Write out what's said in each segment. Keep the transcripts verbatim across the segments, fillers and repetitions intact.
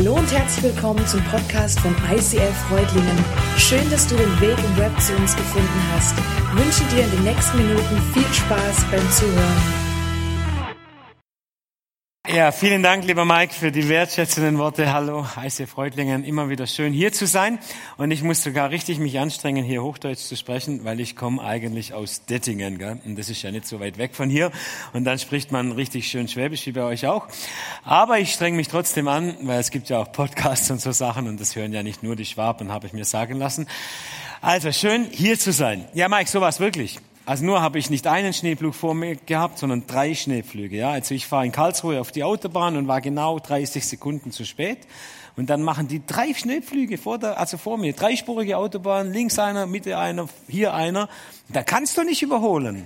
Hallo und herzlich willkommen zum Podcast von I C F Reutlingen. Schön, dass du den Weg im Web zu uns gefunden hast. Ich wünsche dir in den nächsten Minuten viel Spaß beim Zuhören. Ja, vielen Dank, lieber Mike, für die wertschätzenden Worte. Hallo, I C F Reutlingen. Immer wieder schön, hier zu sein. Und ich muss sogar richtig mich anstrengen, hier Hochdeutsch zu sprechen, weil ich komme eigentlich aus Dettingen, gell? Und das ist ja nicht so weit weg von hier. Und dann spricht man richtig schön Schwäbisch, wie bei euch auch. Aber ich strenge mich trotzdem an, weil es gibt ja auch Podcasts und so Sachen. Und das hören ja nicht nur die Schwaben, habe ich mir sagen lassen. Also, schön, hier zu sein. Ja, Mike, so war's wirklich. Also nur habe ich nicht einen Schneepflug vor mir gehabt, sondern drei Schneepflüge. Ja, also ich fahre in Karlsruhe auf die Autobahn und war genau dreißig Sekunden zu spät. Und dann machen die drei Schneepflüge vor der, also vor mir, dreispurige Autobahn, links einer, Mitte einer, hier einer. Da kannst du nicht überholen.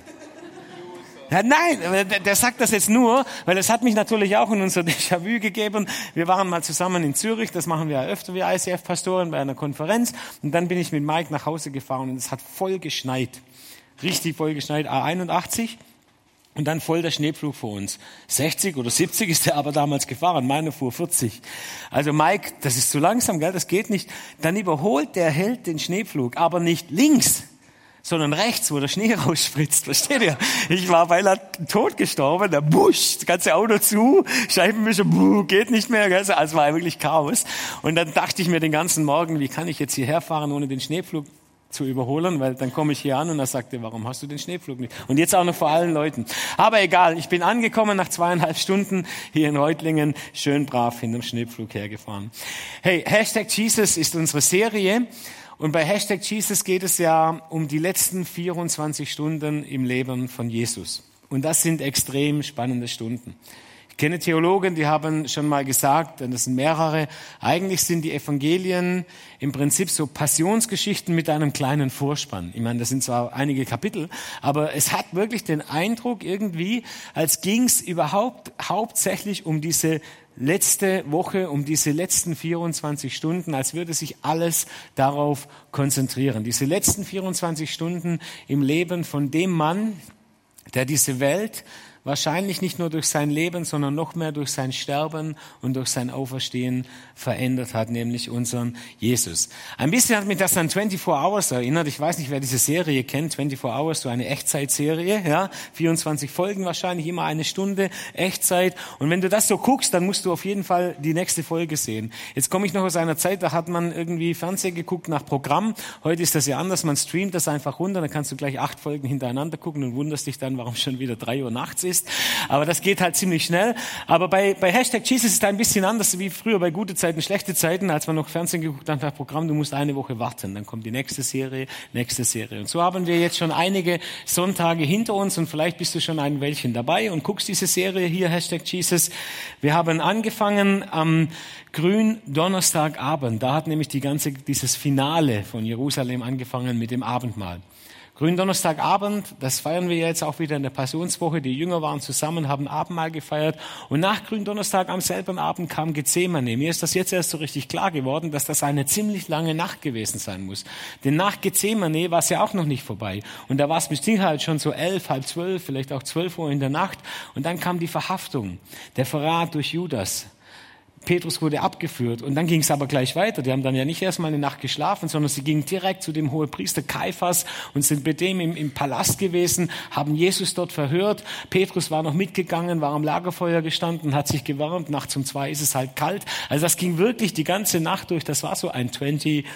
Ja, nein, der, der sagt das jetzt nur, weil es hat mich natürlich auch in unser Déjà-vu gegeben. Wir waren mal zusammen in Zürich, das machen wir ja öfter wie I C F-Pastoren bei einer Konferenz. Und dann bin ich mit Mike nach Hause gefahren und es hat voll geschneit. Richtig voll geschneit, A einundachtzig und dann voll der Schneepflug vor uns. sechzig oder siebzig ist der aber damals gefahren, meiner fuhr vierzig. Also Mike, das ist zu langsam, gell? Das geht nicht. Dann überholt der Held den Schneepflug, aber nicht links, sondern rechts, wo der Schnee rausspritzt. Versteht ihr? Ich war beinahe tot gestorben, der Busch, das ganze Auto zu, Scheibenwischer, buh, geht nicht mehr. Gell? Also es war wirklich Chaos. Und dann dachte ich mir den ganzen Morgen, wie kann ich jetzt hierher fahren, ohne den Schneepflug zu überholen, weil dann komme ich hier an und er sagte, warum hast du den Schneepflug nicht? Und jetzt auch noch vor allen Leuten. Aber egal, ich bin angekommen nach zweieinhalb Stunden hier in Reutlingen, schön brav hinterm Schneepflug hergefahren. Hey, Hashtag Jesus ist unsere Serie und bei Hashtag Jesus geht es ja um die letzten vierundzwanzig Stunden im Leben von Jesus. Und das sind extrem spannende Stunden. Ich kenne Theologen, die haben schon mal gesagt, und das sind mehrere, eigentlich sind die Evangelien im Prinzip so Passionsgeschichten mit einem kleinen Vorspann. Ich meine, das sind zwar einige Kapitel, aber es hat wirklich den Eindruck irgendwie, als ging es überhaupt hauptsächlich um diese letzte Woche, um diese letzten vierundzwanzig Stunden, als würde sich alles darauf konzentrieren. Diese letzten vierundzwanzig Stunden im Leben von dem Mann, der diese Welt wahrscheinlich nicht nur durch sein Leben, sondern noch mehr durch sein Sterben und durch sein Auferstehen verändert hat, nämlich unseren Jesus. Ein bisschen hat mich das an vierundzwanzig Hours erinnert. Ich weiß nicht, wer diese Serie kennt. vierundzwanzig Hours, so eine Echtzeitserie, ja. vierundzwanzig Folgen wahrscheinlich, immer eine Stunde Echtzeit. Und wenn du das so guckst, dann musst du auf jeden Fall die nächste Folge sehen. Jetzt komme ich noch aus einer Zeit, da hat man irgendwie Fernsehen geguckt nach Programm. Heute ist das ja anders. Man streamt das einfach runter. Dann kannst du gleich acht Folgen hintereinander gucken und wunderst dich dann, warum schon wieder drei Uhr nachts ist. Aber das geht halt ziemlich schnell. Aber bei, bei Hashtag Jesus ist es ein bisschen anders wie früher bei gute Zeiten, schlechte Zeiten, als man noch Fernsehen geguckt hat nach Programm. Du musst eine Woche warten, dann kommt die nächste Serie, nächste Serie. Und so haben wir jetzt schon einige Sonntage hinter uns und vielleicht bist du schon ein Weilchen dabei und guckst diese Serie hier, Hashtag Jesus. Wir haben angefangen am Gründonnerstagabend. Da hat nämlich die ganze, dieses Finale von Jerusalem angefangen mit dem Abendmahl. Gründonnerstagabend, das feiern wir jetzt auch wieder in der Passionswoche. Die Jünger waren zusammen, haben Abendmahl gefeiert. Und nach Gründonnerstag am selben Abend kam Gethsemane. Mir ist das jetzt erst so richtig klar geworden, dass das eine ziemlich lange Nacht gewesen sein muss. Denn nach Gethsemane war es ja auch noch nicht vorbei. Und da war es mit Sicherheit schon so elf, halb zwölf, vielleicht auch zwölf Uhr in der Nacht. Und dann kam die Verhaftung, der Verrat durch Judas. Petrus wurde abgeführt und dann ging es aber gleich weiter. Die haben dann ja nicht erstmal eine Nacht geschlafen, sondern sie gingen direkt zu dem Hohepriester Kaiphas und sind bei dem im, im Palast gewesen, haben Jesus dort verhört. Petrus war noch mitgegangen, war am Lagerfeuer gestanden, hat sich gewärmt. Nachts um zwei ist es halt kalt. Also das ging wirklich die ganze Nacht durch. Das war so ein vierundzwanzig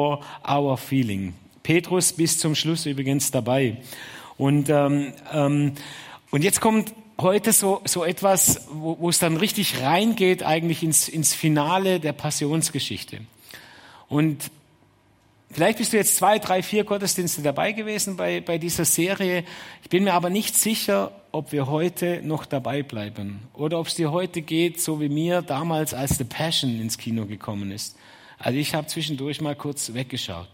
Hour Feeling. Petrus bis zum Schluss übrigens dabei. Und, ähm, ähm, und jetzt kommt heute so, so etwas, wo, wo es dann richtig reingeht eigentlich ins, ins Finale der Passionsgeschichte. Und vielleicht bist du jetzt zwei, drei, vier Gottesdienste dabei gewesen bei, bei dieser Serie. Ich bin mir aber nicht sicher, ob wir heute noch dabei bleiben. Oder ob es dir heute geht, so wie mir damals, als The Passion ins Kino gekommen ist. Also ich habe zwischendurch mal kurz weggeschaut.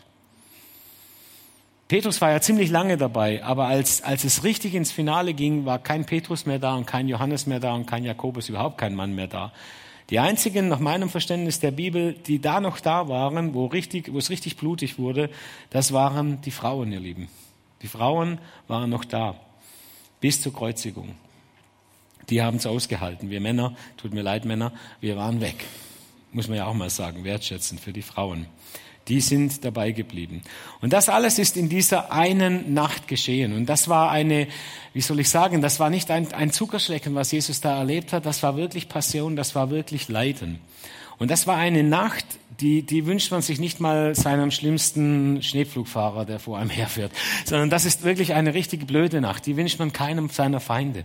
Petrus war ja ziemlich lange dabei, aber als, als es richtig ins Finale ging, war kein Petrus mehr da und kein Johannes mehr da und kein Jakobus, überhaupt kein Mann mehr da. Die einzigen, nach meinem Verständnis der Bibel, die da noch da waren, wo, richtig, wo es richtig blutig wurde, das waren die Frauen, ihr Lieben. Die Frauen waren noch da, bis zur Kreuzigung. Die haben es ausgehalten. Wir Männer, tut mir leid Männer, wir waren weg. muss man ja auch mal sagen, wertschätzend für die Frauen. Die sind dabei geblieben. Und das alles ist in dieser einen Nacht geschehen. Und das war eine, wie soll ich sagen, das war nicht ein, ein Zuckerschlecken, was Jesus da erlebt hat. Das war wirklich Passion, das war wirklich Leiden. Und das war eine Nacht, die, die wünscht man sich nicht mal seinem schlimmsten Schneepflugfahrer, der vor einem herfährt, sondern das ist wirklich eine richtig blöde Nacht. Die wünscht man keinem seiner Feinde.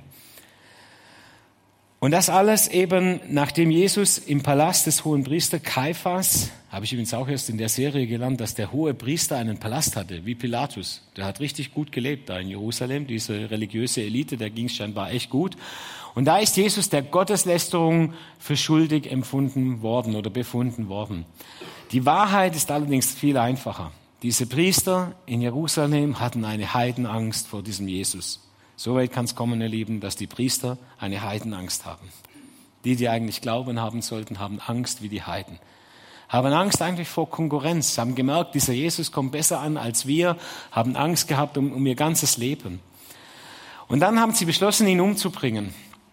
Und das alles eben, nachdem Jesus im Palast des Hohenpriester Kaiphas, habe ich übrigens auch erst in der Serie gelernt, dass der Hohepriester einen Palast hatte, wie Pilatus. Der hat richtig gut gelebt da in Jerusalem, diese religiöse Elite, der ging es scheinbar echt gut. Und da ist Jesus der Gotteslästerung für schuldig empfunden worden oder befunden worden. Die Wahrheit ist allerdings viel einfacher. Diese Priester in Jerusalem hatten eine Heidenangst vor diesem Jesus. So weit kann es kommen, ihr Lieben, dass die Priester eine Heidenangst haben. Die, die eigentlich Glauben haben sollten, haben Angst wie die Heiden. Haben Angst eigentlich vor Konkurrenz, haben gemerkt, dieser Jesus kommt besser an als wir, haben Angst gehabt um, um ihr ganzes Leben. Und dann haben sie beschlossen, ihn umzubringen.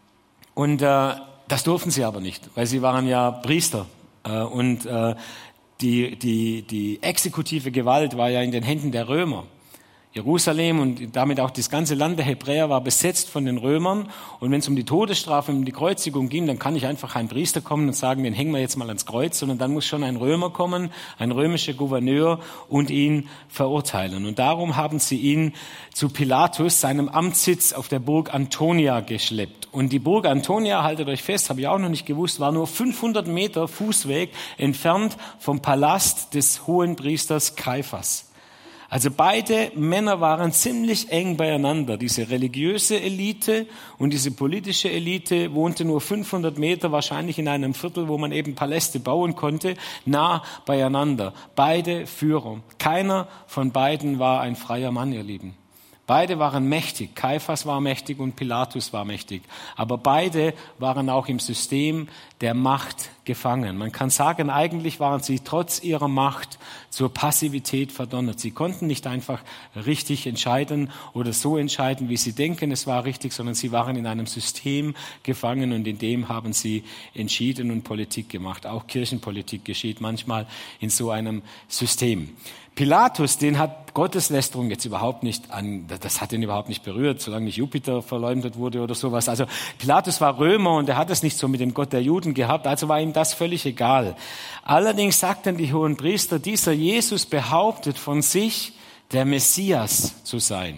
Und äh, das durften sie aber nicht, weil sie waren ja Priester. Äh, und äh, die, die, die exekutive Gewalt war ja in den Händen der Römer. Jerusalem und damit auch das ganze Land der Hebräer war besetzt von den Römern. Und wenn es um die Todesstrafe, um die Kreuzigung ging, dann kann nicht einfach ein Priester kommen und sagen, den hängen wir jetzt mal ans Kreuz, sondern dann muss schon ein Römer kommen, ein römischer Gouverneur und ihn verurteilen. Und darum haben sie ihn zu Pilatus, seinem Amtssitz auf der Burg Antonia, geschleppt. Und die Burg Antonia, haltet euch fest, habe ich auch noch nicht gewusst, war nur fünfhundert Meter Fußweg entfernt vom Palast des Hohenpriesters Kaiphas. Also beide Männer waren ziemlich eng beieinander. Diese religiöse Elite und diese politische Elite wohnte nur fünfhundert Meter, wahrscheinlich in einem Viertel, wo man eben Paläste bauen konnte, nah beieinander. Beide Führer. Keiner von beiden war ein freier Mann, ihr Lieben. Beide waren mächtig. Kaiphas war mächtig und Pilatus war mächtig. Aber beide waren auch im System der Macht gefangen. Man kann sagen, eigentlich waren sie trotz ihrer Macht zur Passivität verdonnert. Sie konnten nicht einfach richtig entscheiden oder so entscheiden, wie sie denken, es war richtig, sondern sie waren in einem System gefangen und in dem haben sie entschieden und Politik gemacht. Auch Kirchenpolitik geschieht manchmal in so einem System. Pilatus, den hat Gotteslästerung jetzt überhaupt nicht an, das hat ihn überhaupt nicht berührt, solange nicht Jupiter verleumdet wurde oder sowas. Also Pilatus war Römer und er hat es nicht so mit dem Gott der Juden gehabt, also war ihm das völlig egal. Allerdings sagten die Hohenpriester, dieser Jesus behauptet von sich, der Messias zu sein.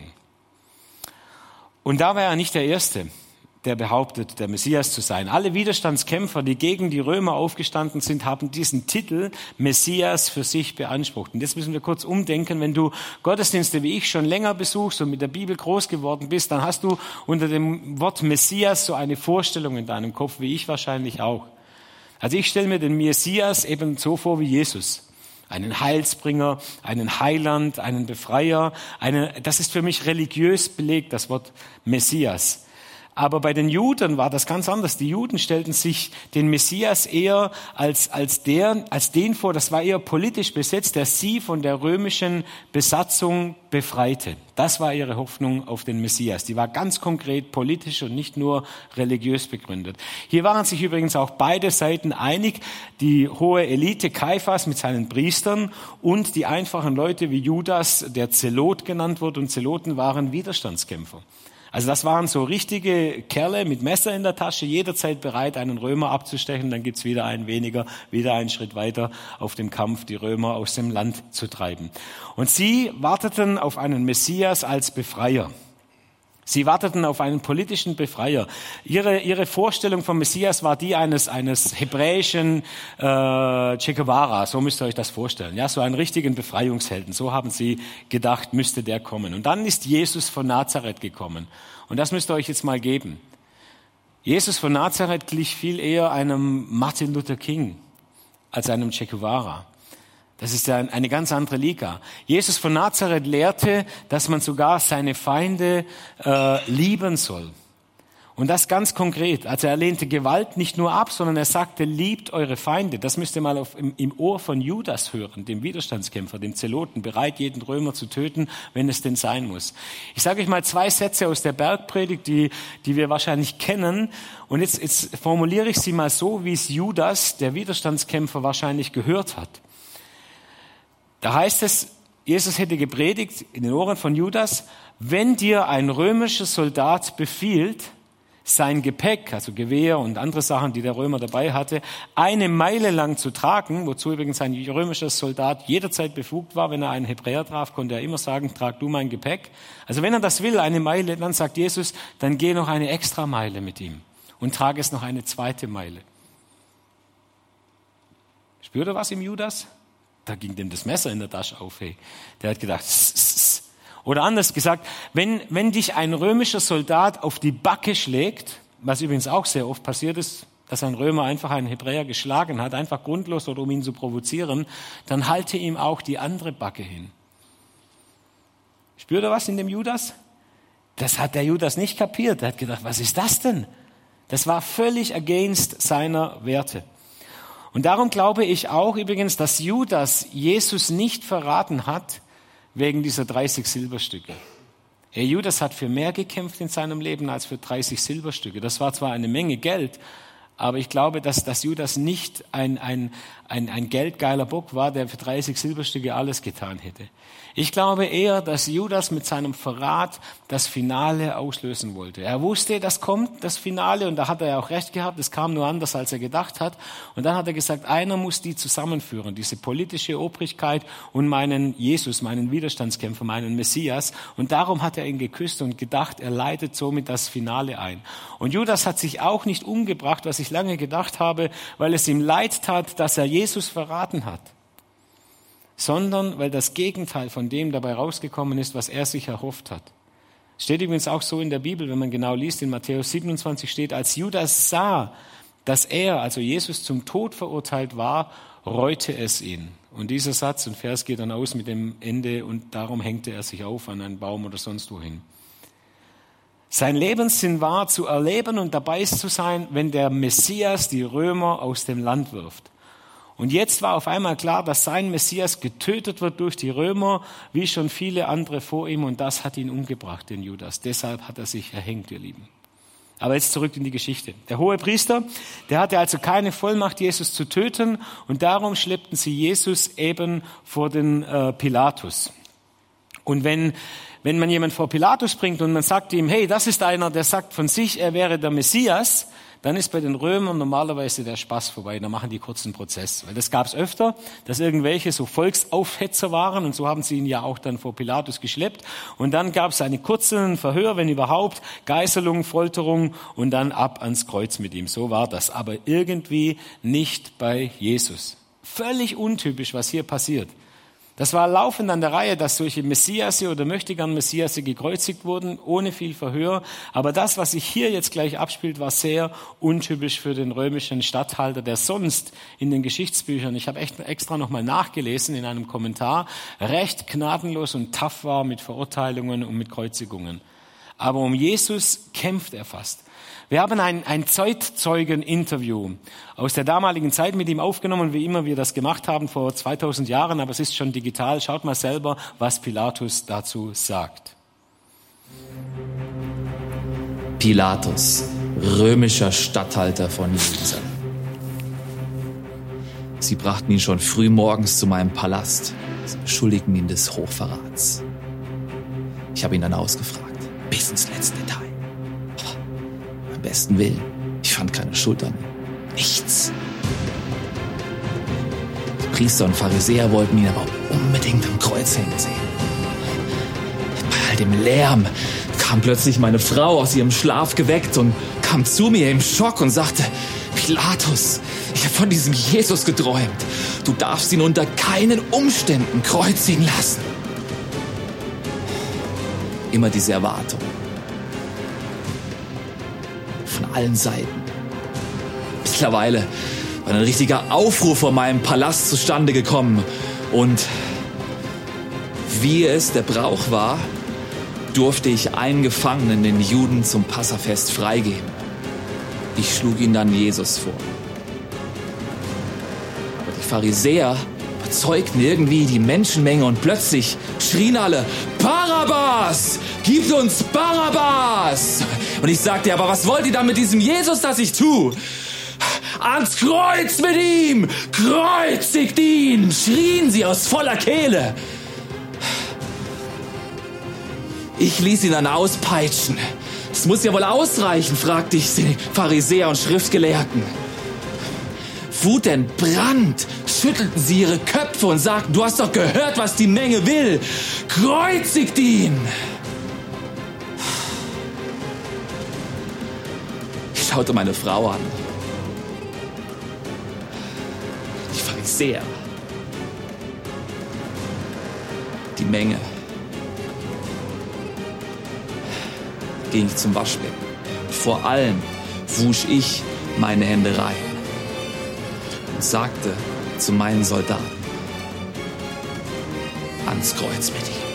Und da war er nicht der Erste, der behauptet, der Messias zu sein. Alle Widerstandskämpfer, die gegen die Römer aufgestanden sind, haben diesen Titel Messias für sich beansprucht. Und jetzt müssen wir kurz umdenken. Wenn du Gottesdienste wie ich schon länger besuchst und mit der Bibel groß geworden bist, dann hast du unter dem Wort Messias so eine Vorstellung in deinem Kopf, wie ich wahrscheinlich auch. Also ich stelle mir den Messias eben so vor wie Jesus. Einen Heilsbringer, einen Heiland, einen Befreier. Einen, das ist für mich religiös belegt, das Wort Messias. Aber bei den Juden war das ganz anders. Die Juden stellten sich den Messias eher als, als, der, als den vor, das war eher politisch besetzt, der sie von der römischen Besatzung befreite. Das war ihre Hoffnung auf den Messias. Die war ganz konkret politisch und nicht nur religiös begründet. Hier waren sich übrigens auch beide Seiten einig, die hohe Elite Kaiphas mit seinen Priestern und die einfachen Leute wie Judas, der Zelot genannt wurde, und Zeloten waren Widerstandskämpfer. Also das waren so richtige Kerle mit Messer in der Tasche, jederzeit bereit, einen Römer abzustechen. Dann gibt's wieder einen weniger, wieder einen Schritt weiter auf dem Kampf, die Römer aus dem Land zu treiben. Und sie warteten auf einen Messias als Befreier. Sie warteten auf einen politischen Befreier. Ihre, ihre Vorstellung vom Messias war die eines, eines hebräischen äh, Che Guevara. So müsst ihr euch das vorstellen. Ja, so einen richtigen Befreiungshelden. So haben sie gedacht, müsste der kommen. Und dann ist Jesus von Nazareth gekommen. Und das müsst ihr euch jetzt mal geben. Jesus von Nazareth glich viel eher einem Martin Luther King als einem Che Guevara. Das ist ja eine ganz andere Liga. Jesus von Nazareth lehrte, dass man sogar seine Feinde äh, lieben soll. Und das ganz konkret. Also er lehnte Gewalt nicht nur ab, sondern er sagte, liebt eure Feinde. Das müsst ihr mal auf, im, im Ohr von Judas hören, dem Widerstandskämpfer, dem Zeloten, bereit, jeden Römer zu töten, wenn es denn sein muss. Ich sage euch mal zwei Sätze aus der Bergpredigt, die, die wir wahrscheinlich kennen. Und jetzt, jetzt formuliere ich sie mal so, wie es Judas, der Widerstandskämpfer, wahrscheinlich gehört hat. Da heißt es, Jesus hätte gepredigt in den Ohren von Judas, wenn dir ein römischer Soldat befiehlt, sein Gepäck, also Gewehr und andere Sachen, die der Römer dabei hatte, eine Meile lang zu tragen, wozu übrigens ein römischer Soldat jederzeit befugt war. Wenn er einen Hebräer traf, konnte er immer sagen, trag du mein Gepäck. Also wenn er das will, eine Meile, dann sagt Jesus, dann geh noch eine extra Meile mit ihm und trage es noch eine zweite Meile. Spürt ihr was im Judas? Da ging dem das Messer in der Tasche auf. Hey. Der hat gedacht, s, s, s. Oder anders gesagt, wenn, wenn dich ein römischer Soldat auf die Backe schlägt, was übrigens auch sehr oft passiert ist, dass ein Römer einfach einen Hebräer geschlagen hat, einfach grundlos oder um ihn zu provozieren, dann halte ihm auch die andere Backe hin. Spürt ihr was in dem Judas? Das hat der Judas nicht kapiert. Er hat gedacht, was ist das denn? Das war völlig against seiner Werte. Und darum glaube ich auch übrigens, dass Judas Jesus nicht verraten hat, wegen dieser dreißig Silberstücke. Hey, Judas hat für mehr gekämpft in seinem Leben als für dreißig Silberstücke. Das war zwar eine Menge Geld, aber ich glaube, dass, dass Judas nicht ein, ein, ein, ein geldgeiler Bock war, der für dreißig Silberstücke alles getan hätte. Ich glaube eher, dass Judas mit seinem Verrat das Finale auslösen wollte. Er wusste, das kommt, das Finale, und da hat er ja auch recht gehabt, es kam nur anders, als er gedacht hat. Und dann hat er gesagt, einer muss die zusammenführen, diese politische Obrigkeit und meinen Jesus, meinen Widerstandskämpfer, meinen Messias. Und darum hat er ihn geküsst und gedacht, er leitet somit das Finale ein. Und Judas hat sich auch nicht umgebracht, was ich lange gedacht habe, weil es ihm leid tat, dass er Jesus verraten hat, sondern weil das Gegenteil von dem dabei rausgekommen ist, was er sich erhofft hat. Steht übrigens auch so in der Bibel, wenn man genau liest, in Matthäus siebenundzwanzig steht, als Judas sah, dass er, also Jesus, zum Tod verurteilt war, reute es ihn. Und dieser Satz und Vers geht dann aus mit dem Ende, und darum hängte er sich auf an einen Baum oder sonst wohin. Sein Lebenssinn war, zu erleben und dabei zu sein, wenn der Messias die Römer aus dem Land wirft. Und jetzt war auf einmal klar, dass sein Messias getötet wird durch die Römer, wie schon viele andere vor ihm. Und das hat ihn umgebracht, den Judas. Deshalb hat er sich erhängt, ihr Lieben. Aber jetzt zurück in die Geschichte. Der Hohepriester, der hatte also keine Vollmacht, Jesus zu töten. Und darum schleppten sie Jesus eben vor den äh, Pilatus. Und wenn, wenn man jemand vor Pilatus bringt und man sagt ihm, hey, das ist einer, der sagt von sich, er wäre der Messias, dann ist bei den Römern normalerweise der Spaß vorbei. Da machen die kurzen Prozess. Weil das gab es öfter, dass irgendwelche so Volksaufhetzer waren. Und so haben sie ihn ja auch dann vor Pilatus geschleppt. Und dann gab es einen kurzen Verhör, wenn überhaupt, Geißelung, Folterung und dann ab ans Kreuz mit ihm. So war das. Aber irgendwie nicht bei Jesus. Völlig untypisch, was hier passiert. Das war laufend an der Reihe, dass solche Messiasse oder möchtegern Messiasse gekreuzigt wurden, ohne viel Verhör. Aber das, was sich hier jetzt gleich abspielt, war sehr untypisch für den römischen Statthalter, der sonst in den Geschichtsbüchern, ich habe echt extra nochmal nachgelesen in einem Kommentar, recht gnadenlos und tough war mit Verurteilungen und mit Kreuzigungen. Aber um Jesus kämpft er fast. Wir haben ein, ein Zeitzeugen-Interview aus der damaligen Zeit mit ihm aufgenommen, wie immer wir das gemacht haben vor zweitausend Jahren, aber es ist schon digital. Schaut mal selber, was Pilatus dazu sagt. Pilatus, römischer Statthalter von Jerusalem. Sie brachten ihn schon früh morgens zu meinem Palast. Sie beschuldigten ihn des Hochverrats. Ich habe ihn dann ausgefragt, bis ins letzte Detail. Besten Willen. Ich fand keine Schuld an ihm. Nichts. Die Priester und Pharisäer wollten ihn aber unbedingt am Kreuz hängen sehen. Bei all dem Lärm kam plötzlich meine Frau aus ihrem Schlaf geweckt und kam zu mir im Schock und sagte, Pilatus, ich habe von diesem Jesus geträumt. Du darfst ihn unter keinen Umständen kreuzigen lassen. Immer diese Erwartung. Von allen Seiten. Mittlerweile war ein richtiger Aufruhr vor meinem Palast zustande gekommen. Und wie es der Brauch war, durfte ich einen Gefangenen, den Juden, zum Passafest freigeben. Ich schlug ihn dann Jesus vor. Aber die Pharisäer überzeugten irgendwie die Menschenmenge und plötzlich schrien alle, Barabbas! Gib uns Barabbas! Und ich sagte, aber was wollt ihr da mit diesem Jesus, das ich tue? Ans Kreuz mit ihm! Kreuzigt ihn! Schrien sie aus voller Kehle. Ich ließ ihn dann auspeitschen. Das muss ja wohl ausreichen, fragte ich die Pharisäer und Schriftgelehrten. Wutentbrannt schüttelten sie ihre Köpfe und sagten, du hast doch gehört, was die Menge will. Kreuzigt ihn! Ich schaute meine Frau an. Die Pharisäer. Die Menge. Ging ich zum Waschbecken. Vor allem wusch ich meine Hände rein und sagte zu meinen Soldaten, ans Kreuz mit ihm.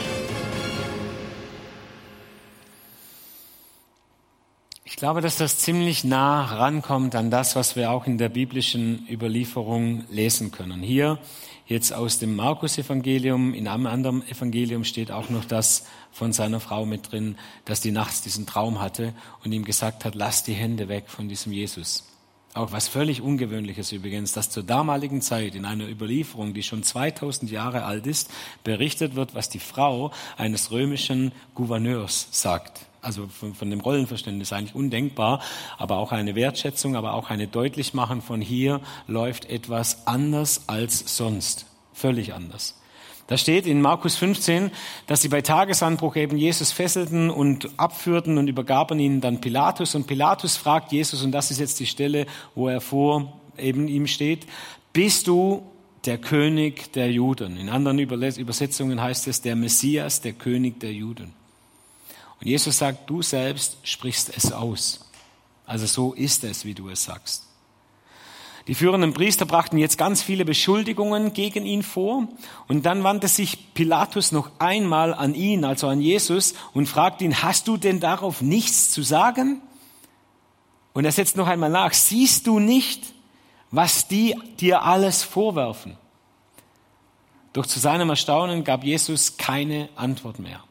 Ich glaube, dass das ziemlich nah rankommt an das, was wir auch in der biblischen Überlieferung lesen können. Hier jetzt aus dem Markus-Evangelium, in einem anderen Evangelium steht auch noch das von seiner Frau mit drin, dass die nachts diesen Traum hatte und ihm gesagt hat, lass die Hände weg von diesem Jesus. Auch was völlig Ungewöhnliches übrigens, dass zur damaligen Zeit in einer Überlieferung, die schon zweitausend Jahre alt ist, berichtet wird, was die Frau eines römischen Gouverneurs sagt. Also von, von dem Rollenverständnis eigentlich undenkbar, aber auch eine Wertschätzung, aber auch eine Deutlichmachen von hier läuft etwas anders als sonst. Völlig anders. Da steht in Markus fünfzehn, dass sie bei Tagesanbruch eben Jesus fesselten und abführten und übergaben ihn dann Pilatus. Und Pilatus fragt Jesus, und das ist jetzt die Stelle, wo er vor eben ihm steht, bist du der König der Juden? In anderen Übersetzungen heißt es der Messias, der König der Juden. Und Jesus sagt, du selbst sprichst es aus. Also so ist es, wie du es sagst. Die führenden Priester brachten jetzt ganz viele Beschuldigungen gegen ihn vor. Und dann wandte sich Pilatus noch einmal an ihn, also an Jesus, und fragte ihn, hast du denn darauf nichts zu sagen? Und er setzt noch einmal nach, siehst du nicht, was die dir alles vorwerfen? Doch zu seinem Erstaunen gab Jesus keine Antwort mehr.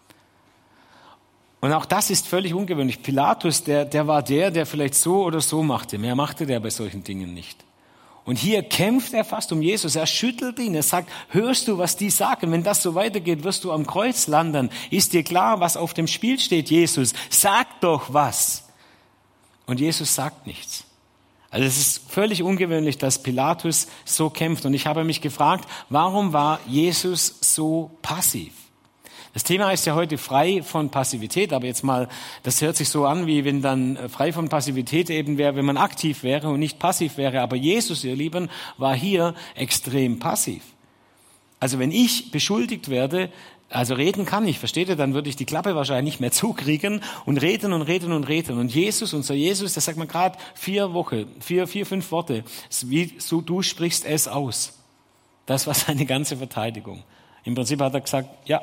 Und auch das ist völlig ungewöhnlich. Pilatus, der, der war der, der vielleicht so oder so machte. Mehr machte der bei solchen Dingen nicht. Und hier kämpft er fast um Jesus. Er schüttelt ihn. Er sagt, hörst du, was die sagen? Wenn das so weitergeht, wirst du am Kreuz landen. Ist dir klar, was auf dem Spiel steht, Jesus? Sag doch was. Und Jesus sagt nichts. Also es ist völlig ungewöhnlich, dass Pilatus so kämpft. Und ich habe mich gefragt, warum war Jesus so passiv? Das Thema ist ja heute frei von Passivität, aber jetzt mal, das hört sich so an, wie wenn dann frei von Passivität eben wäre, wenn man aktiv wäre und nicht passiv wäre. Aber Jesus, ihr Lieben, war hier extrem passiv. Also wenn ich beschuldigt werde, also reden kann ich, versteht ihr, dann würde ich die Klappe wahrscheinlich nicht mehr zukriegen und reden und reden und reden. Und Jesus, unser Jesus, das sagt man gerade vier Wochen, vier, vier, fünf Worte, wie so du sprichst es aus. Das war seine ganze Verteidigung. Im Prinzip hat er gesagt, ja.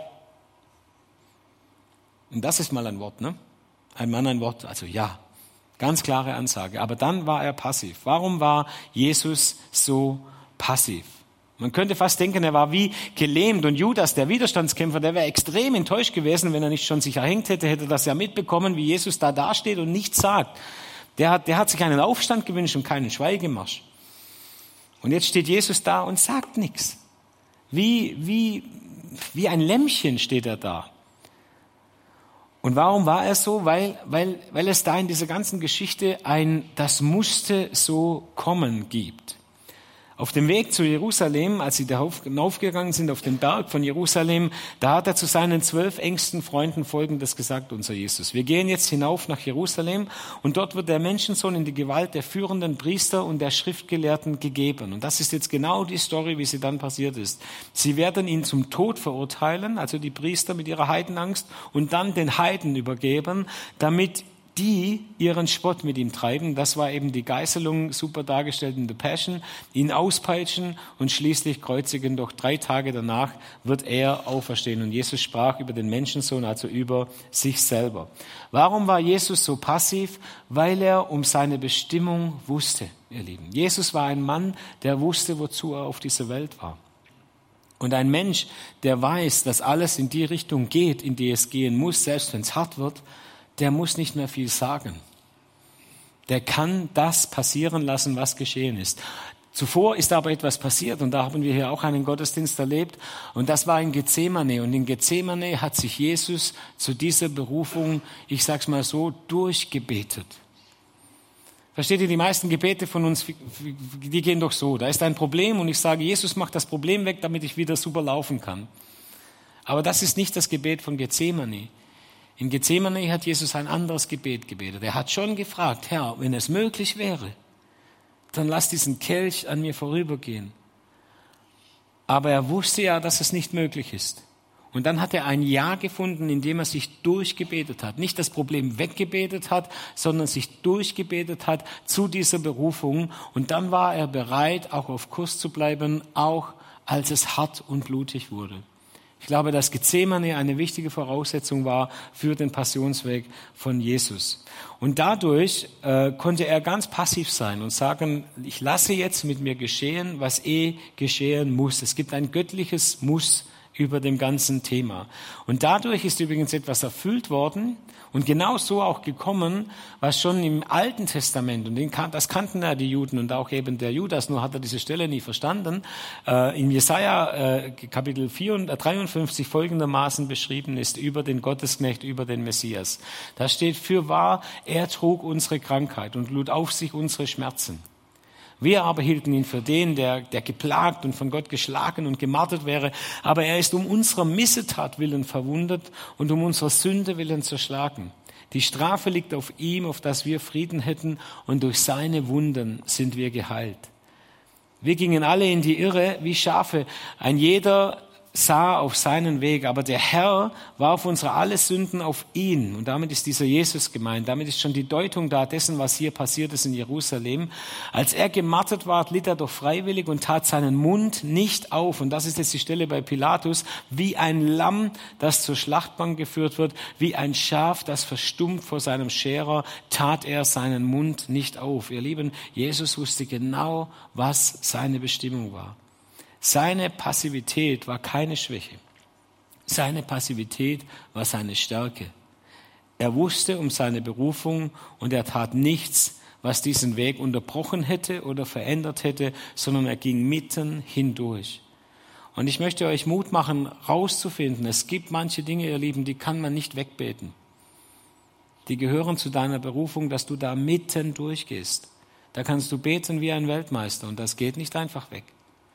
Und das ist mal ein Wort, ne? Ein Mann, ein Wort, also ja. Ganz klare Ansage. Aber dann war er passiv. Warum war Jesus so passiv? Man könnte fast denken, er war wie gelähmt. Und Judas, der Widerstandskämpfer, der wäre extrem enttäuscht gewesen, wenn er nicht schon sich erhängt hätte, hätte das ja mitbekommen, wie Jesus da dasteht und nichts sagt. Der hat, der hat sich einen Aufstand gewünscht und keinen Schweigemarsch. Und jetzt steht Jesus da und sagt nichts. Wie, wie, wie ein Lämmchen steht er da. Und warum war er so? Weil, weil, weil es da in dieser ganzen Geschichte ein, das musste so kommen gibt. Auf dem Weg zu Jerusalem, als sie da hinaufgegangen sind auf den Berg von Jerusalem, da hat er zu seinen zwölf engsten Freunden Folgendes gesagt, unser Jesus. Wir gehen jetzt hinauf nach Jerusalem und dort wird der Menschensohn in die Gewalt der führenden Priester und der Schriftgelehrten gegeben. Und das ist jetzt genau die Story, wie sie dann passiert ist. Sie werden ihn zum Tod verurteilen, also die Priester mit ihrer Heidenangst, und dann den Heiden übergeben, damit die ihren Spott mit ihm treiben. Das war eben die Geißelung, super dargestellt in The Passion, ihn auspeitschen und schließlich kreuzigen. Doch drei Tage danach wird er auferstehen. Und Jesus sprach über den Menschensohn, also über sich selber. Warum war Jesus so passiv? Weil er um seine Bestimmung wusste, ihr Lieben. Jesus war ein Mann, der wusste, wozu er auf dieser Welt war. Und ein Mensch, der weiß, dass alles in die Richtung geht, in die es gehen muss, selbst wenn es hart wird, der muss nicht mehr viel sagen. Der kann das passieren lassen, was geschehen ist. Zuvor ist aber etwas passiert und da haben wir hier auch einen Gottesdienst erlebt und das war in Gethsemane. Und in Gethsemane hat sich Jesus zu dieser Berufung, ich sag's mal so, durchgebetet. Versteht ihr, die meisten Gebete von uns, die gehen doch so. Da ist ein Problem und ich sage, Jesus macht das Problem weg, damit ich wieder super laufen kann. Aber das ist nicht das Gebet von Gethsemane. In Gethsemane hat Jesus ein anderes Gebet gebetet. Er hat schon gefragt, Herr, wenn es möglich wäre, dann lass diesen Kelch an mir vorübergehen. Aber er wusste ja, dass es nicht möglich ist. Und dann hat er ein Ja gefunden, indem er sich durchgebetet hat. Nicht das Problem weggebetet hat, sondern sich durchgebetet hat zu dieser Berufung. Und dann war er bereit, auch auf Kurs zu bleiben, auch als es hart und blutig wurde. Ich glaube, dass Gethsemane eine wichtige Voraussetzung war für den Passionsweg von Jesus. Und dadurch äh, konnte er ganz passiv sein und sagen, ich lasse jetzt mit mir geschehen, was eh geschehen muss. Es gibt ein göttliches Muss über dem ganzen Thema. Und dadurch ist übrigens etwas erfüllt worden und genau so auch gekommen, was schon im Alten Testament, und das kannten ja die Juden und auch eben der Judas, nur hat er diese Stelle nie verstanden, äh, in Jesaja äh, Kapitel dreiundfünfzig folgendermaßen beschrieben ist über den Gottesknecht, über den Messias. Da steht, fürwahr, er trug unsere Krankheit und lud auf sich unsere Schmerzen. Wir aber hielten ihn für den, der, der geplagt und von Gott geschlagen und gemartert wäre. Aber er ist um unserer Missetat willen verwundet und um unserer Sünde willen zerschlagen. Die Strafe liegt auf ihm, auf dass wir Frieden hätten, und durch seine Wunden sind wir geheilt. Wir gingen alle in die Irre wie Schafe, ein jeder sah auf seinen Weg, aber der Herr warf unsere alle Sünden auf ihn. Und damit ist dieser Jesus gemeint. Damit ist schon die Deutung da dessen, was hier passiert ist in Jerusalem. Als er gemartert ward, litt er doch freiwillig und tat seinen Mund nicht auf. Und das ist jetzt die Stelle bei Pilatus. Wie ein Lamm, das zur Schlachtbank geführt wird, wie ein Schaf, das verstummt vor seinem Scherer, tat er seinen Mund nicht auf. Ihr Lieben, Jesus wusste genau, was seine Bestimmung war. Seine Passivität war keine Schwäche. Seine Passivität war seine Stärke. Er wusste um seine Berufung und er tat nichts, was diesen Weg unterbrochen hätte oder verändert hätte, sondern er ging mitten hindurch. Und ich möchte euch Mut machen, rauszufinden, es gibt manche Dinge, ihr Lieben, die kann man nicht wegbeten. Die gehören zu deiner Berufung, dass du da mitten durchgehst. Da kannst du beten wie ein Weltmeister und das geht nicht einfach weg.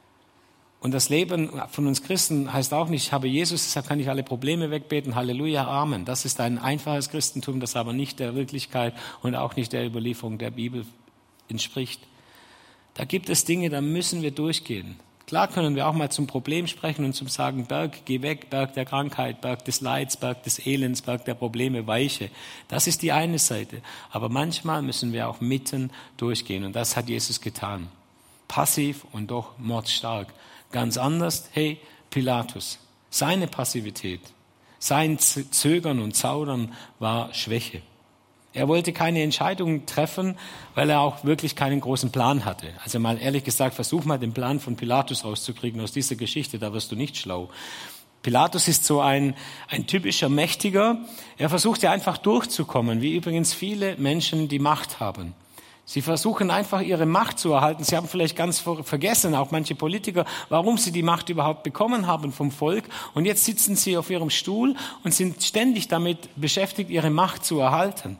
Und das Leben von uns Christen heißt auch nicht, ich habe Jesus, deshalb kann ich alle Probleme wegbeten, Halleluja, Amen. Das ist ein einfaches Christentum, das aber nicht der Wirklichkeit und auch nicht der Überlieferung der Bibel entspricht. Da gibt es Dinge, da müssen wir durchgehen. Klar können wir auch mal zum Problem sprechen und zum sagen, Berg, geh weg, Berg der Krankheit, Berg des Leids, Berg des Elends, Berg der Probleme, weiche. Das ist die eine Seite. Aber manchmal müssen wir auch mitten durchgehen und das hat Jesus getan. Passiv und doch mordstark. Ganz anders, hey, Pilatus, seine Passivität, sein Zögern und Zaudern war Schwäche. Er wollte keine Entscheidung treffen, weil er auch wirklich keinen großen Plan hatte. Also mal ehrlich gesagt, versuch mal den Plan von Pilatus rauszukriegen aus dieser Geschichte, da wirst du nicht schlau. Pilatus ist so ein, ein typischer Mächtiger. Er versuchte einfach durchzukommen, wie übrigens viele Menschen, die Macht haben. Sie versuchen einfach ihre Macht zu erhalten. Sie haben vielleicht ganz vergessen, auch manche Politiker, warum sie die Macht überhaupt bekommen haben vom Volk. Und jetzt sitzen sie auf ihrem Stuhl und sind ständig damit beschäftigt, ihre Macht zu erhalten.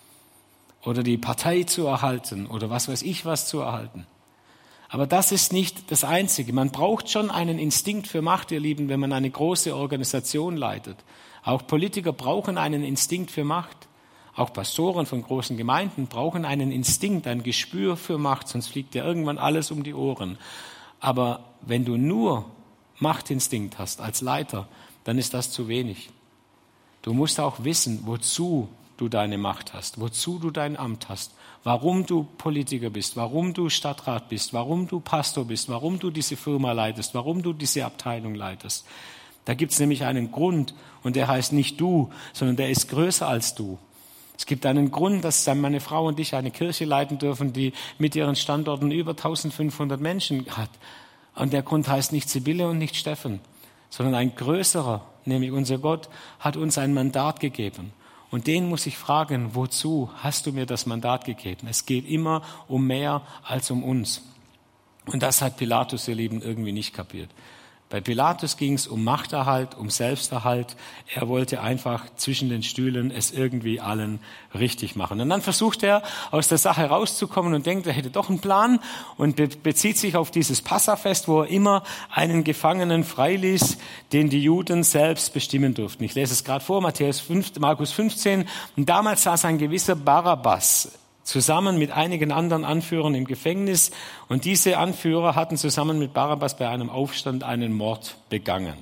Oder die Partei zu erhalten oder was weiß ich was zu erhalten. Aber das ist nicht das Einzige. Man braucht schon einen Instinkt für Macht, ihr Lieben, wenn man eine große Organisation leitet. Auch Politiker brauchen einen Instinkt für Macht. Auch Pastoren von großen Gemeinden brauchen einen Instinkt, ein Gespür für Macht, sonst fliegt dir irgendwann alles um die Ohren. Aber wenn du nur Machtinstinkt hast als Leiter, dann ist das zu wenig. Du musst auch wissen, wozu du deine Macht hast, wozu du dein Amt hast, warum du Politiker bist, warum du Stadtrat bist, warum du Pastor bist, warum du diese Firma leitest, warum du diese Abteilung leitest. Da gibt es nämlich einen Grund und der heißt nicht du, sondern der ist größer als du. Es gibt einen Grund, dass meine Frau und ich eine Kirche leiten dürfen, die mit ihren Standorten über eintausendfünfhundert Menschen hat. Und der Grund heißt nicht Sibylle und nicht Steffen, sondern ein größerer, nämlich unser Gott, hat uns ein Mandat gegeben. Und den muss ich fragen, wozu hast du mir das Mandat gegeben? Es geht immer um mehr als um uns. Und das hat Pilatus, ihr Lieben, irgendwie nicht kapiert. Bei Pilatus ging es um Machterhalt, um Selbsterhalt. Er wollte einfach zwischen den Stühlen es irgendwie allen richtig machen. Und dann versucht er, aus der Sache rauszukommen und denkt, er hätte doch einen Plan und be- bezieht sich auf dieses Passafest, wo er immer einen Gefangenen freiließ, den die Juden selbst bestimmen durften. Ich lese es gerade vor, Matthäus fünf, Markus fünfzehn. Und damals saß ein gewisser Barabbas zusammen mit einigen anderen Anführern im Gefängnis. Und diese Anführer hatten zusammen mit Barabbas bei einem Aufstand einen Mord begangen.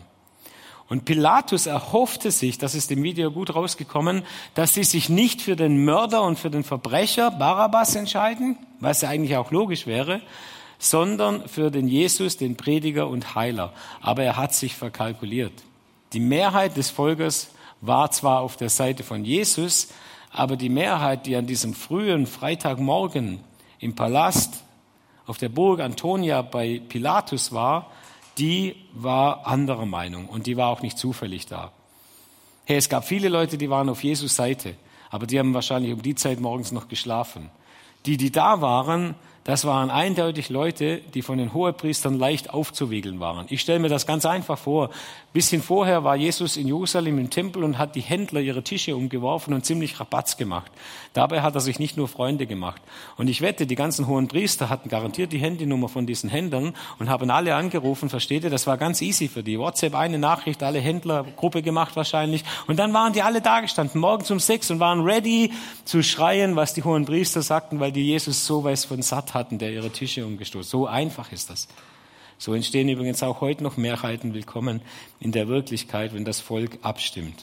Und Pilatus erhoffte sich, das ist im Video gut rausgekommen, dass sie sich nicht für den Mörder und für den Verbrecher Barabbas entscheiden, was ja eigentlich auch logisch wäre, sondern für den Jesus, den Prediger und Heiler. Aber er hat sich verkalkuliert. Die Mehrheit des Volkes war zwar auf der Seite von Jesus, aber die Mehrheit, die an diesem frühen Freitagmorgen im Palast auf der Burg Antonia bei Pilatus war, die war anderer Meinung und die war auch nicht zufällig da. Hey, es gab viele Leute, die waren auf Jesus Seite, aber die haben wahrscheinlich um die Zeit morgens noch geschlafen. Die, die da waren, das waren eindeutig Leute, die von den Hohepriestern leicht aufzuwiegeln waren. Ich stelle mir das ganz einfach vor. Bisschen vorher war Jesus in Jerusalem im Tempel und hat die Händler ihre Tische umgeworfen und ziemlich Rabatz gemacht. Dabei hat er sich nicht nur Freunde gemacht. Und ich wette, die ganzen Hohenpriester hatten garantiert die Handynummer von diesen Händlern und haben alle angerufen, versteht ihr? Das war ganz easy für die. WhatsApp, eine Nachricht, alle Händler, Gruppe gemacht wahrscheinlich. Und dann waren die alle da gestanden, morgens um sechs und waren ready zu schreien, was die Hohenpriester sagten, weil die Jesus so was von satt hatten, der ihre Tische umgestoßen. So einfach ist das. So entstehen übrigens auch heute noch Mehrheiten willkommen in der Wirklichkeit, wenn das Volk abstimmt.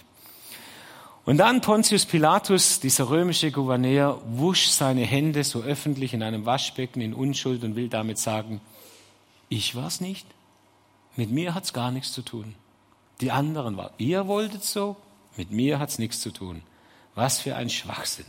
Und dann Pontius Pilatus, dieser römische Gouverneur, wusch seine Hände so öffentlich in einem Waschbecken in Unschuld und will damit sagen, ich war's nicht. Mit mir hat's gar nichts zu tun. Die anderen waren, ihr wolltet so, mit mir hat's nichts zu tun. Was für ein Schwachsinn.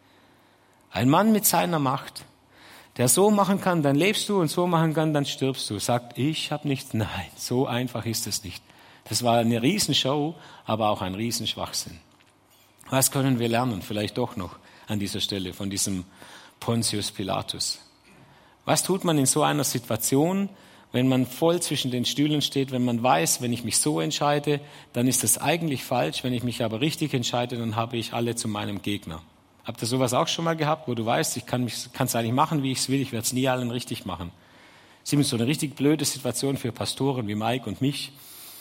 Ein Mann mit seiner Macht, der so machen kann, dann lebst du und so machen kann, dann stirbst du. Sagt, ich habe nichts. Nein, so einfach ist es nicht. Das war eine Riesenshow, aber auch ein Riesenschwachsinn. Was können wir lernen? Vielleicht doch noch an dieser Stelle von diesem Pontius Pilatus. Was tut man in so einer Situation, wenn man voll zwischen den Stühlen steht, wenn man weiß, wenn ich mich so entscheide, dann ist das eigentlich falsch. Wenn ich mich aber richtig entscheide, dann habe ich alle zu meinem Gegner. Habt ihr sowas auch schon mal gehabt, wo du weißt, ich kann es eigentlich machen, wie ich es will, ich werde es nie allen richtig machen. Das ist so eine richtig blöde Situation für Pastoren wie Mike und mich.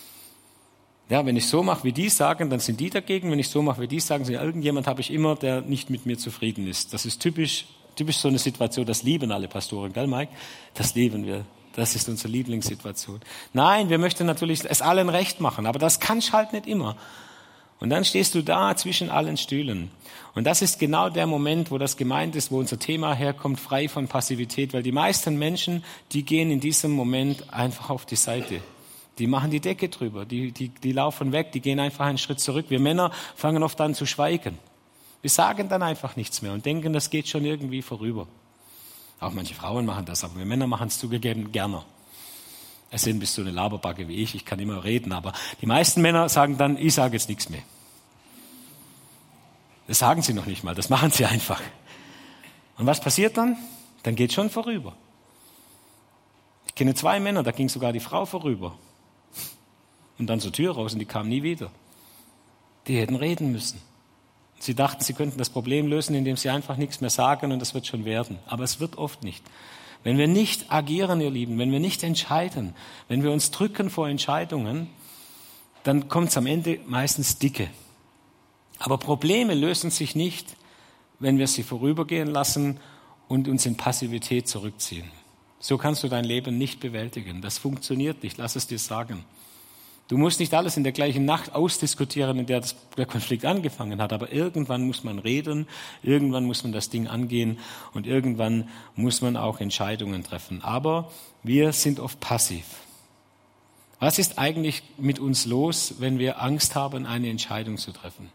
Ja, wenn ich so mache, wie die sagen, dann sind die dagegen. Wenn ich so mache, wie die sagen, ja, irgendjemand habe ich immer, der nicht mit mir zufrieden ist. Das ist typisch, typisch so eine Situation, das lieben alle Pastoren, gell Mike? Das lieben wir. Das ist unsere Lieblingssituation. Nein, wir möchten natürlich es allen recht machen, aber das kannst halt nicht immer. Und dann stehst du da zwischen allen Stühlen. Und das ist genau der Moment, wo das gemeint ist, wo unser Thema herkommt, frei von Passivität. Weil die meisten Menschen, die gehen in diesem Moment einfach auf die Seite. Die machen die Decke drüber, die, die, die laufen weg, die gehen einfach einen Schritt zurück. Wir Männer fangen oft an zu schweigen. Wir sagen dann einfach nichts mehr und denken, das geht schon irgendwie vorüber. Auch manche Frauen machen das, aber wir Männer machen es zugegeben gerne. Es sind bist du eine Laberbacke wie ich, ich kann immer reden, aber die meisten Männer sagen dann, ich sage jetzt nichts mehr. Das sagen sie noch nicht mal, das machen sie einfach. Und was passiert dann? Dann geht es schon vorüber. Ich kenne zwei Männer, da ging sogar die Frau vorüber. Und dann zur Tür raus und die kam nie wieder. Die hätten reden müssen. Sie dachten, sie könnten das Problem lösen, indem sie einfach nichts mehr sagen und das wird schon werden. Aber es wird oft nicht. Wenn wir nicht agieren, ihr Lieben, wenn wir nicht entscheiden, wenn wir uns drücken vor Entscheidungen, dann kommt es am Ende meistens dicke. Aber Probleme lösen sich nicht, wenn wir sie vorübergehen lassen und uns in Passivität zurückziehen. So kannst du dein Leben nicht bewältigen. Das funktioniert nicht, lass es dir sagen. Du musst nicht alles in der gleichen Nacht ausdiskutieren, in der das, der Konflikt angefangen hat, aber irgendwann muss man reden, irgendwann muss man das Ding angehen und irgendwann muss man auch Entscheidungen treffen. Aber wir sind oft passiv. Was ist eigentlich mit uns los, wenn wir Angst haben, eine Entscheidung zu treffen?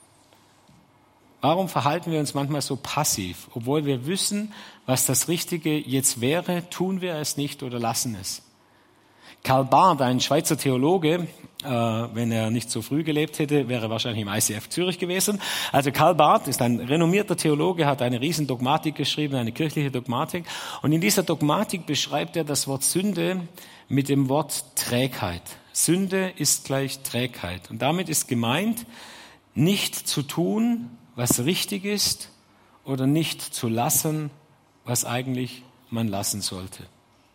Warum verhalten wir uns manchmal so passiv, obwohl wir wissen, was das Richtige jetzt wäre, tun wir es nicht oder lassen es? Karl Barth, ein Schweizer Theologe, äh, wenn er nicht so früh gelebt hätte, wäre er wahrscheinlich im I C F Zürich gewesen. Also Karl Barth ist ein renommierter Theologe, hat eine riesen Dogmatik geschrieben, eine kirchliche Dogmatik. Und in dieser Dogmatik beschreibt er das Wort Sünde mit dem Wort Trägheit. Sünde ist gleich Trägheit. Und damit ist gemeint, nicht zu tun, was richtig ist, oder nicht zu lassen, was eigentlich man lassen sollte.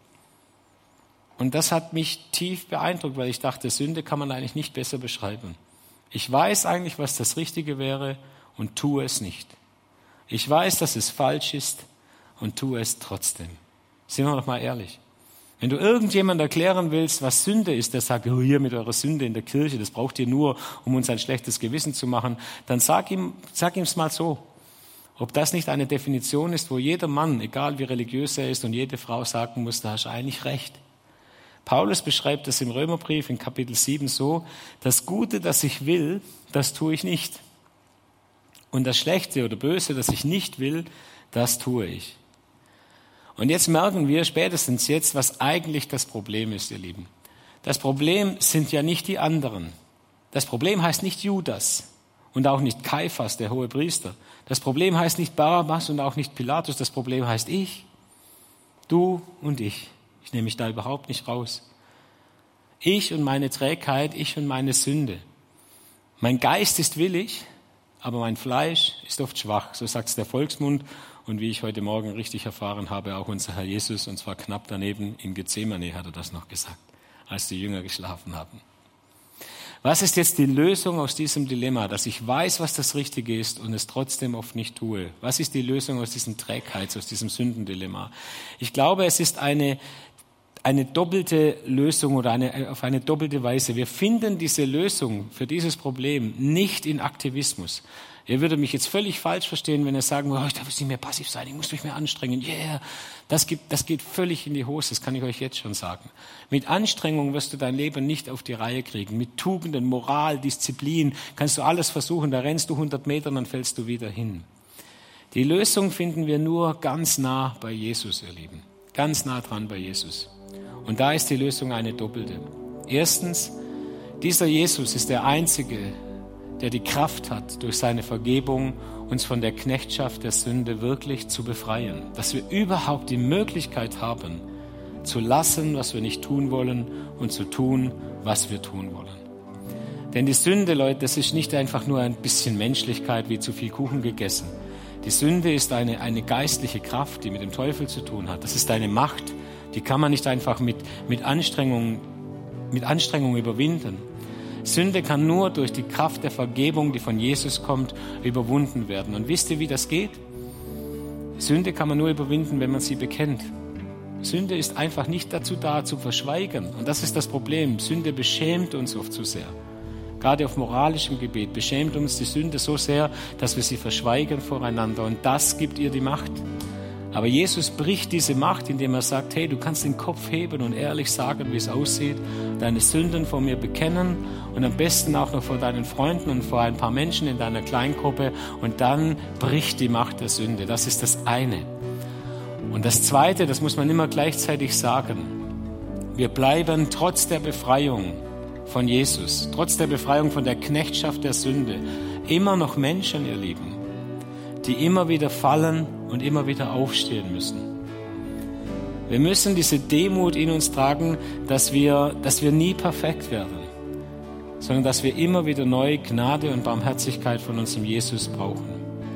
Und das hat mich tief beeindruckt, weil ich dachte, Sünde kann man eigentlich nicht besser beschreiben. Ich weiß eigentlich, was das Richtige wäre und tue es nicht. Ich weiß, dass es falsch ist und tue es trotzdem. Sind wir doch mal ehrlich. Wenn du irgendjemand erklären willst, was Sünde ist, der sagt, oh, hier mit eurer Sünde in der Kirche, das braucht ihr nur, um uns ein schlechtes Gewissen zu machen, dann sag ihm, sag ihm's mal so. Ob das nicht eine Definition ist, wo jeder Mann, egal wie religiös er ist, und jede Frau sagen muss, da hast du eigentlich recht. Paulus beschreibt es im Römerbrief in Kapitel sieben so, das Gute, das ich will, das tue ich nicht. Und das Schlechte oder Böse, das ich nicht will, das tue ich. Und jetzt merken wir spätestens jetzt, was eigentlich das Problem ist, ihr Lieben. Das Problem sind ja nicht die anderen. Das Problem heißt nicht Judas und auch nicht Kaiphas, der hohe Priester. Das Problem heißt nicht Barabbas und auch nicht Pilatus. Das Problem heißt ich, du und ich. Ich nehme mich da überhaupt nicht raus. Ich und meine Trägheit, ich und meine Sünde. Mein Geist ist willig, aber mein Fleisch ist oft schwach. So sagt es der Volksmund und wie ich heute Morgen richtig erfahren habe, auch unser Herr Jesus, und zwar knapp daneben in Gethsemane hat er das noch gesagt, als die Jünger geschlafen haben. Was ist jetzt die Lösung aus diesem Dilemma, dass ich weiß, was das Richtige ist und es trotzdem oft nicht tue? Was ist die Lösung aus diesem Trägheits-, aus diesem Sündendilemma? Ich glaube, es ist eine eine doppelte Lösung oder eine, auf eine doppelte Weise. Wir finden diese Lösung für dieses Problem nicht in Aktivismus. Ihr würdet mich jetzt völlig falsch verstehen, wenn ihr sagen würdet, oh, ich darf jetzt nicht mehr passiv sein, ich muss mich mehr anstrengen. Yeah, das, gibt, das geht völlig in die Hose, das kann ich euch jetzt schon sagen. Mit Anstrengung wirst du dein Leben nicht auf die Reihe kriegen. Mit Tugenden, Moral, Disziplin kannst du alles versuchen, da rennst du hundert Meter und dann fällst du wieder hin. Die Lösung finden wir nur ganz nah bei Jesus, ihr Lieben. Ganz nah dran bei Jesus. Und da ist die Lösung eine doppelte. Erstens, dieser Jesus ist der Einzige, der die Kraft hat, durch seine Vergebung uns von der Knechtschaft der Sünde wirklich zu befreien. Dass wir überhaupt die Möglichkeit haben, zu lassen, was wir nicht tun wollen und zu tun, was wir tun wollen. Denn die Sünde, Leute, das ist nicht einfach nur ein bisschen Menschlichkeit wie zu viel Kuchen gegessen. Die Sünde ist eine, eine geistliche Kraft, die mit dem Teufel zu tun hat. Das ist eine Macht, die kann man nicht einfach mit, mit, Anstrengung, mit Anstrengung überwinden. Sünde kann nur durch die Kraft der Vergebung, die von Jesus kommt, überwunden werden. Und wisst ihr, wie das geht? Sünde kann man nur überwinden, wenn man sie bekennt. Sünde ist einfach nicht dazu da, zu verschweigen. Und das ist das Problem. Sünde beschämt uns oft zu sehr. Gerade auf moralischem Gebiet beschämt uns die Sünde so sehr, dass wir sie verschweigen voreinander. Und das gibt ihr die Macht. Aber Jesus bricht diese Macht, indem er sagt, hey, du kannst den Kopf heben und ehrlich sagen, wie es aussieht, deine Sünden vor mir bekennen und am besten auch noch vor deinen Freunden und vor ein paar Menschen in deiner Kleingruppe, und dann bricht die Macht der Sünde. Das ist das eine. Und das zweite, das muss man immer gleichzeitig sagen, wir bleiben trotz der Befreiung von Jesus, trotz der Befreiung von der Knechtschaft der Sünde, immer noch Menschen, ihr Lieben, die immer wieder fallen und immer wieder aufstehen müssen. Wir müssen diese Demut in uns tragen, dass wir, dass wir nie perfekt werden, sondern dass wir immer wieder neu Gnade und Barmherzigkeit von unserem Jesus brauchen.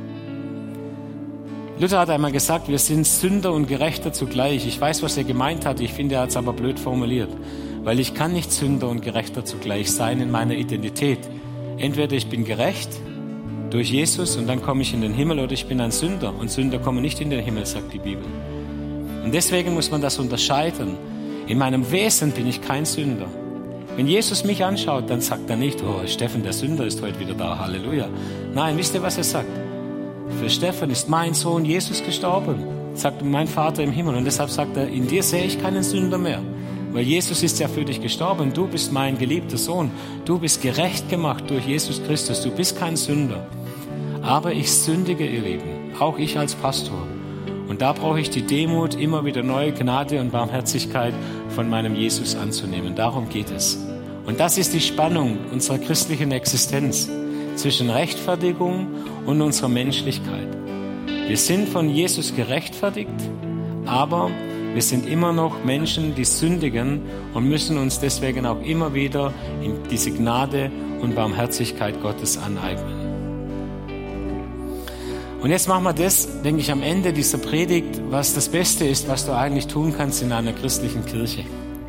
Luther hat einmal gesagt, wir sind Sünder und Gerechter zugleich. Ich weiß, was er gemeint hat, ich finde, er hat es aber blöd formuliert, weil ich kann nicht Sünder und Gerechter zugleich sein in meiner Identität. Entweder ich bin gerecht durch Jesus und dann komme ich in den Himmel, oder ich bin ein Sünder und Sünder kommen nicht in den Himmel, sagt die Bibel. Und deswegen muss man das unterscheiden. In meinem Wesen bin ich kein Sünder. Wenn Jesus mich anschaut, dann sagt er nicht, oh, Steffen, der Sünder ist heute wieder da, Halleluja. Nein, wisst ihr, was er sagt? Für Steffen ist mein Sohn Jesus gestorben, sagt mein Vater im Himmel. Und deshalb sagt er, in dir sehe ich keinen Sünder mehr. Weil Jesus ist ja für dich gestorben. Du bist mein geliebter Sohn. Du bist gerecht gemacht durch Jesus Christus. Du bist kein Sünder. Aber ich sündige, ihr Lieben. Auch ich als Pastor. Und da brauche ich die Demut, immer wieder neue Gnade und Barmherzigkeit von meinem Jesus anzunehmen. Darum geht es. Und das ist die Spannung unserer christlichen Existenz zwischen Rechtfertigung und unserer Menschlichkeit. Wir sind von Jesus gerechtfertigt, aber wir sind immer noch Menschen, die sündigen und müssen uns deswegen auch immer wieder in diese Gnade und Barmherzigkeit Gottes aneignen. Und jetzt machen wir das, denke ich, am Ende dieser Predigt, was das Beste ist, was du eigentlich tun kannst in einer christlichen Kirche.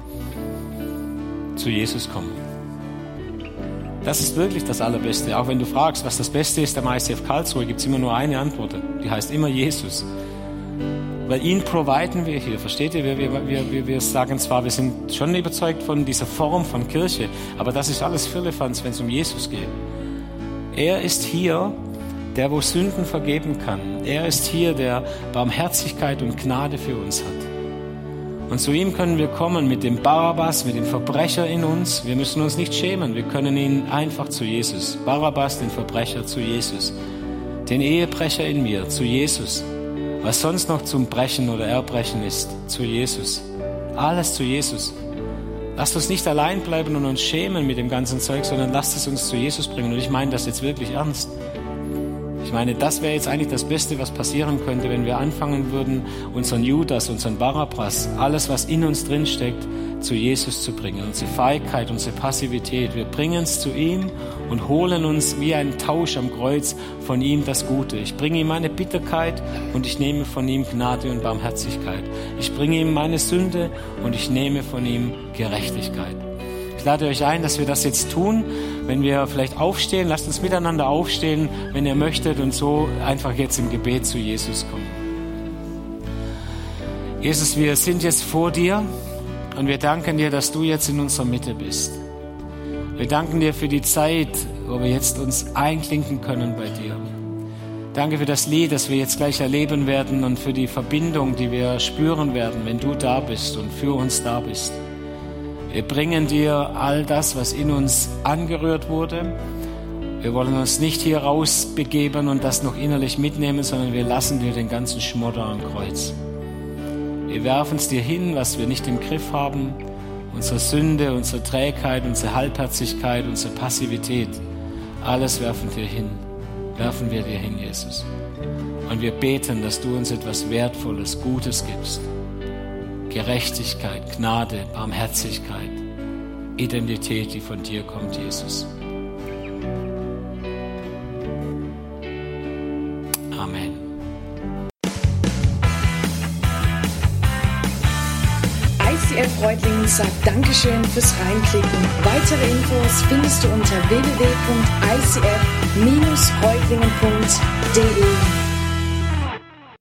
Zu Jesus kommen. Das ist wirklich das Allerbeste. Auch wenn du fragst, was das Beste ist am I C F Karlsruhe, gibt es immer nur eine Antwort. Die heißt immer Jesus. Weil ihn providen wir hier, versteht ihr? Wir, wir, wir, wir sagen zwar, wir sind schon überzeugt von dieser Form von Kirche, aber das ist alles Firlefanz, wenn es um Jesus geht. Er ist hier, der wo Sünden vergeben kann. Er ist hier, der Barmherzigkeit und Gnade für uns hat. Und zu ihm können wir kommen mit dem Barabbas, mit dem Verbrecher in uns. Wir müssen uns nicht schämen, wir können ihn einfach zu Jesus. Barabbas, den Verbrecher, zu Jesus. Den Ehebrecher in mir, zu Jesus. Was sonst noch zum Brechen oder Erbrechen ist, zu Jesus. Alles zu Jesus. Lasst uns nicht allein bleiben und uns schämen mit dem ganzen Zeug, sondern lasst es uns zu Jesus bringen. Und ich meine das jetzt wirklich ernst. Ich meine, das wäre jetzt eigentlich das Beste, was passieren könnte, wenn wir anfangen würden, unseren Judas, unseren Barabbas, alles, was in uns drin steckt, zu Jesus zu bringen. Unsere Feigheit, unsere Passivität. Wir bringen es zu ihm und holen uns wie ein Tausch am Kreuz von ihm das Gute. Ich bringe ihm meine Bitterkeit und ich nehme von ihm Gnade und Barmherzigkeit. Ich bringe ihm meine Sünde und ich nehme von ihm Gerechtigkeit. Ich lade euch ein, dass wir das jetzt tun. Wenn wir vielleicht aufstehen, lasst uns miteinander aufstehen, wenn ihr möchtet, und so einfach jetzt im Gebet zu Jesus kommen. Jesus, wir sind jetzt vor dir und wir danken dir, dass du jetzt in unserer Mitte bist. Wir danken dir für die Zeit, wo wir jetzt uns einklinken können bei dir. Danke für das Lied, das wir jetzt gleich erleben werden, und für die Verbindung, die wir spüren werden, wenn du da bist und für uns da bist. Wir bringen dir all das, was in uns angerührt wurde. Wir wollen uns nicht hier rausbegeben und das noch innerlich mitnehmen, sondern wir lassen dir den ganzen Schmodder am Kreuz. Wir werfen es dir hin, was wir nicht im Griff haben. Unsere Sünde, unsere Trägheit, unsere Halbherzigkeit, unsere Passivität. Alles werfen wir hin. Werfen wir dir hin, Jesus. Und wir beten, dass du uns etwas Wertvolles, Gutes gibst. Gerechtigkeit, Gnade, Barmherzigkeit, Identität, die von dir kommt, Jesus. Amen. I C F Reutlingen sagt Dankeschön fürs Reinklicken. Weitere Infos findest du unter w w w punkt i c f Bindestrich reutlingen punkt d e.